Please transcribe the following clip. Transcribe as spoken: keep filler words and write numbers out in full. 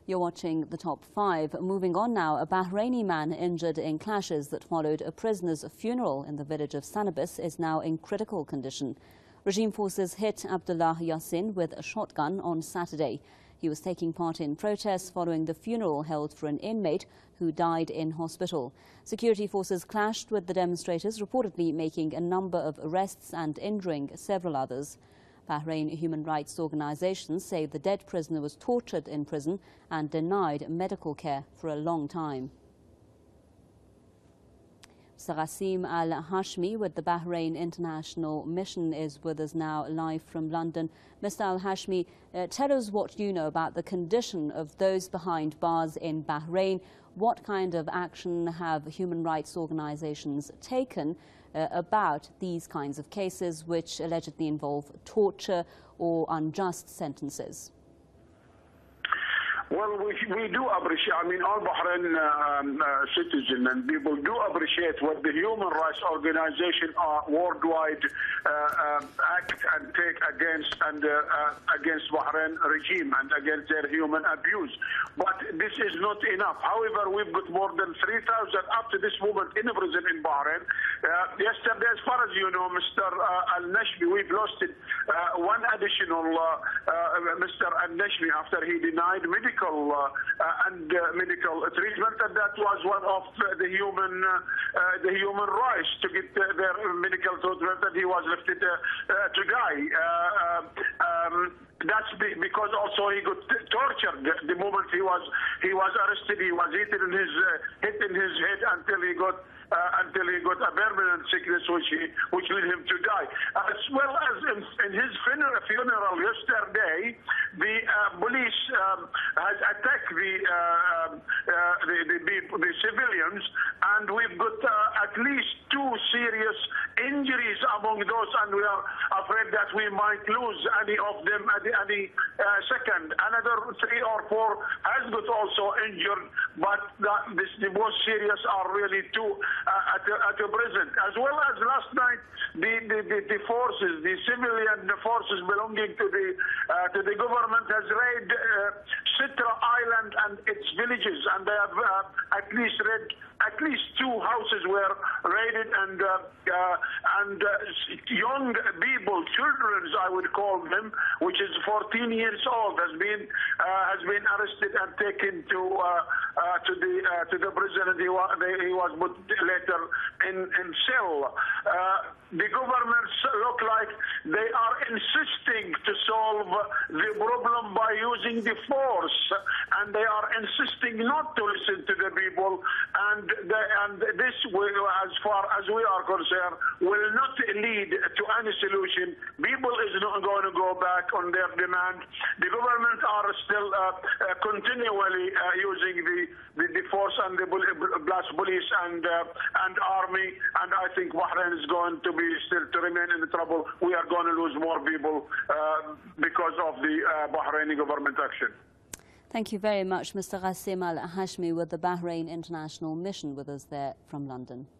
You're watching The Top Five. Moving on now, a Bahraini man injured in clashes that followed a prisoner's funeral in the village of Sanabis is now in critical condition. Regime forces hit Abdullah Yassin with a shotgun on Saturday. He was taking part in protests following the funeral held for an inmate who died in hospital. Security forces clashed with the demonstrators, reportedly making a number of arrests and injuring several others. Bahrain human rights organizations say the dead prisoner was tortured in prison and denied medical care for a long time. Mister Qassim Al-Hashmi with the Bahrain International Mission is with us now live from London. Mister Al-Hashmi, uh, tell us what you know about the condition of those behind bars in Bahrain. What kind of action have human rights organizations taken uh, about these kinds of cases which allegedly involve torture or unjust sentences? Well, we, we do appreciate, I mean, all Bahrain um, uh, citizens and people do appreciate what the human rights organization are worldwide uh, uh, act and take against and uh, uh, against Bahrain regime and against their human abuse. But this is not enough. However, we've got more than three thousand up to this moment in prison in Bahrain. Uh, yesterday, as far as you know, Mister Uh, Al-Nashmi, we've lost it, uh, one additional uh, uh, Mister Al-Nashmi after he denied medical Uh, uh, and uh, medical treatment, and that was one of uh, the human uh, uh, the human rights to get uh, their medical treatment, and he was left it, uh, uh, to die. Uh, uh, um, That's because also he got tortured the moment he was he was arrested. He was hit in his uh, hit in his head until he got uh, until he got a permanent sickness, which he, which led him to die. As well as in, in his funeral, funeral yesterday, the uh, police um, has attacked the, uh, uh, the, the the the civilians, and we've got uh, at least two serious injuries among those, and we are afraid that we might lose any of them at the, any uh, second. Another three or four has got also injured, but the, this, the most serious are really two uh, at, the, at the present. As well as last night, the, the, the, the forces, the civilian forces belonging to the uh, to the government has raided uh, Sitra Island and its villages, and they have uh, at least raid, at least two houses were raided, and uh, uh, and uh, young people, children, I would call them, which is fourteen years old, has been uh, has been arrested and taken to uh, uh, to the uh, to the prison, and he was, he was put later in in cell. Uh, the governments look like they are insisting to solve the problem by using the force, and they are insisting not to listen to the people, and the, and this will, as far as we are concerned, will not lead to any solution. People is not going to go back on their demand. The government are still uh, uh, continually uh, using the, the the force and the blast police and uh, and army, and I think Bahrain is going to be still to remain in the trouble. We are going to lose more people uh, because of the uh, Bahraini government action. Thank you very much, Mister Qassim Al-Hashmi with the Bahrain International Mission with us there from London.